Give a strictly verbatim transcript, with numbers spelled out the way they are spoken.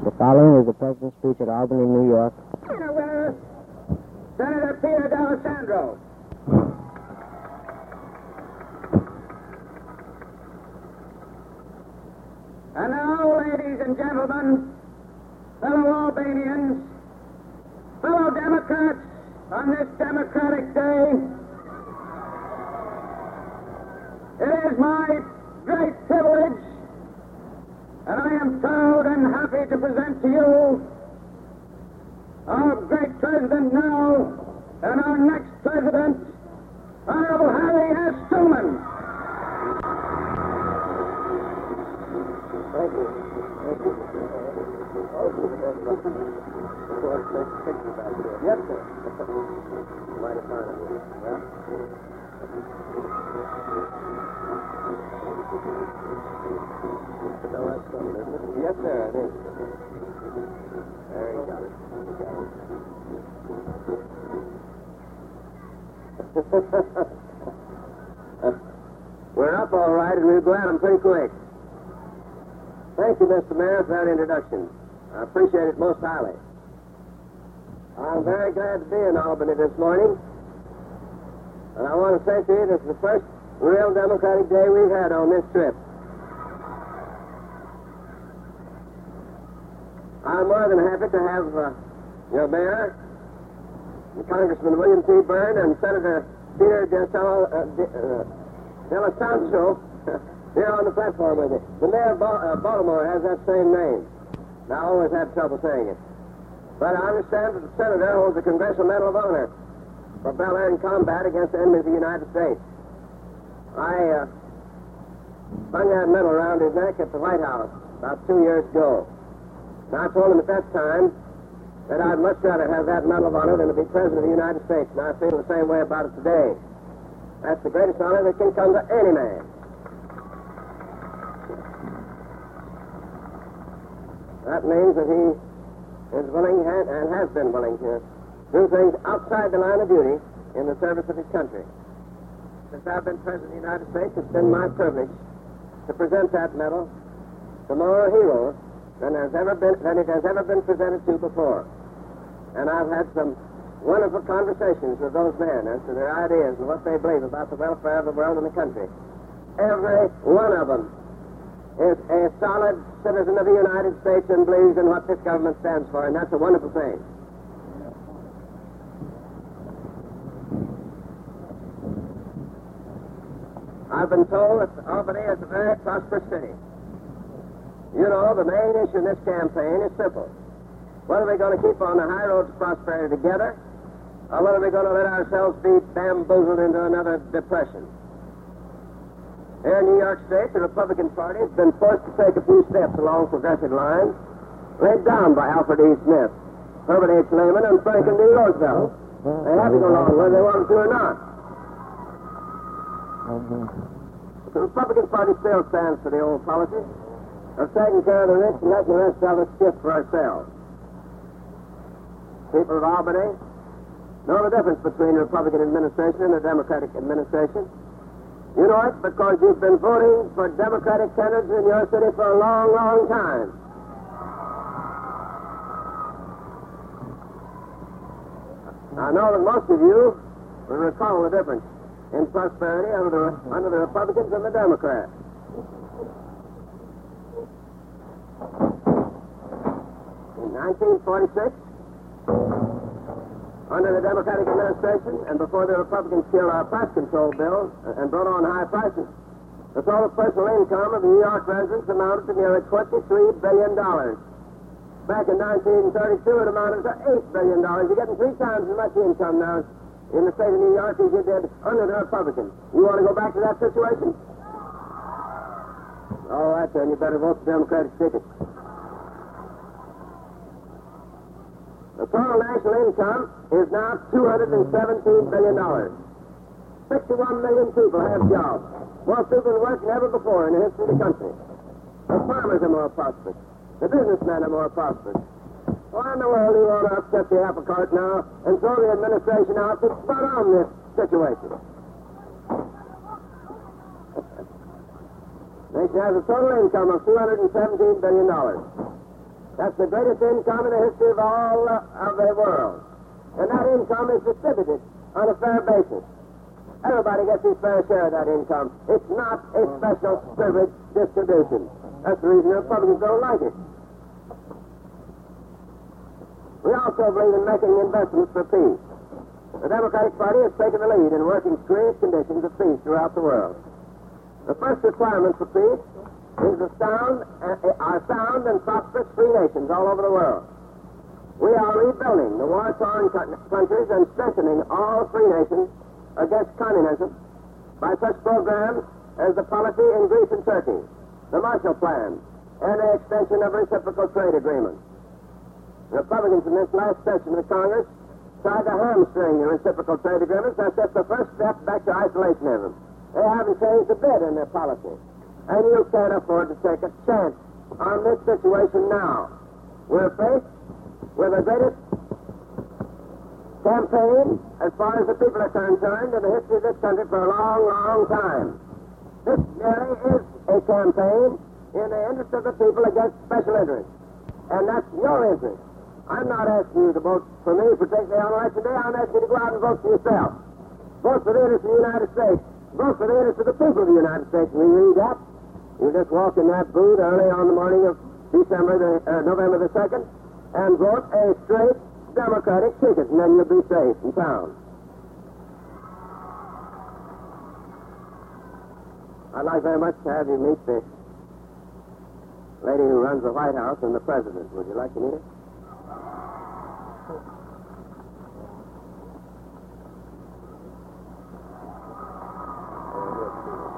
The following is the President's speech at Albany, New York. Winner, Senator Peter D'Alessandro. And now, ladies and gentlemen, fellow Albanians, fellow Democrats, on this Democratic Day, it is my great privilege, and I am proud and happy to present to you our great president now and our next president, Honorable Harry S. Truman. Thank you. Thank you. Yes, sir. Might have found it. Yeah? No, that's something, isn't it? Yes, sir, it is. There you got it. You got it. We're up all right, and we'll go at 'em pretty quick. Thank you, Mister Mayor, for that introduction. I appreciate it most highly. I'm very glad to be in Albany this morning. And I want to say to you, this is the first real Democratic day we've had on this trip. I'm more than happy to have uh, your mayor, Congressman William T. Byrne, and Senator Peter D'Alessandro here on the platform with me. The mayor of ba- uh, Baltimore has that same name. And I always have trouble saying it. But I understand that the senator holds the Congressional Medal of Honor for valor in combat against the enemies of the United States. I uh, hung that medal around his neck at the White House about two years ago. And I told him at that time that I'd much rather have that Medal of Honor than to be President of the United States, and I feel the same way about it today. That's the greatest honor that can come to any man. That means that he is willing and has been willing to do things outside the line of duty in the service of his country. Since I've been President of the United States, it's been my privilege to present that medal to more heroes than has ever been than it has ever been presented to before. And I've had some wonderful conversations with those men as to their ideas and what they believe about the welfare of the world and the country. Every one of them is a solid citizen of the United States and believes in what this government stands for, and that's a wonderful thing. I've been told that Albany is a very prosperous city. You know, the main issue in this campaign is simple. Whether we're going to keep on the high road to prosperity together, or whether we're going to let ourselves be bamboozled into another depression. Here in New York State, the Republican Party has been forced to take a few steps along progressive lines laid down by Alfred E. Smith, Herbert H. Lehman, and Franklin D. Roosevelt. They have to go along whether they want to or not. The Republican Party still stands for the old policy of taking care of the rich and letting the rest of us shift for ourselves. People of Albany know the difference between the Republican administration and the Democratic administration. You know it because you've been voting for Democratic candidates in your city for a long, long time. I know that most of you will recall the difference in prosperity under the, under the Republicans and the Democrats. In nineteen forty-six, under the Democratic administration, and before the Republicans killed our price control bill and brought on high prices, the total personal income of the New York residents amounted to nearly twenty-three billion dollars. Back in nineteen thirty-two, it amounted to eight billion dollars. You're getting three times as much income now in the state of New York as you did under the Republicans. You want to go back to that situation? All right, then, you better vote the Democratic ticket. The total national income is now two hundred seventeen billion dollars. sixty-one million people have jobs. More people than work than ever before in the history of the country. The farmers are more prosperous. The businessmen are more prosperous. Why in the world do you want to upset the apple cart now and throw the administration out to spot on this situation? The nation has a total income of two hundred seventeen billion dollars. That's the greatest income in the history of all uh, of the world. And that income is distributed on a fair basis. Everybody gets his fair share of that income. It's not a special privilege distribution. That's the reason the Republicans don't like it. We also believe in making investments for peace. The Democratic Party has taken the lead in working to create conditions of peace throughout the world. The first requirement for peace is the sound, uh, our sound and prosperous free nations all over the world. We are rebuilding the war-torn countries and strengthening all free nations against communism by such programs as the policy in Greece and Turkey, the Marshall Plan, and the extension of reciprocal trade agreements. The Republicans in this last session of Congress tried to hamstring the reciprocal trade agreements. That's just the first step back to isolationism. They haven't changed a bit in their policy. And you can't afford to take a chance on this situation now. We're faced with the greatest campaign, as far as the people are concerned, in the history of this country for a long, long time. This merely is a campaign in the interest of the people against special interests. And that's your interest. I'm not asking you to vote for me, particularly on election day. I'm asking you to go out and vote for yourself. Vote for the interest of the United States. Vote for the interest of the people of the United States. When you read that, you just walk in that booth early on the morning of December, the, uh, November the second, and vote a straight Democratic ticket, and then you'll be safe and sound. I'd like very much to have you meet the lady who runs the White House and the President. Would you like to meet her?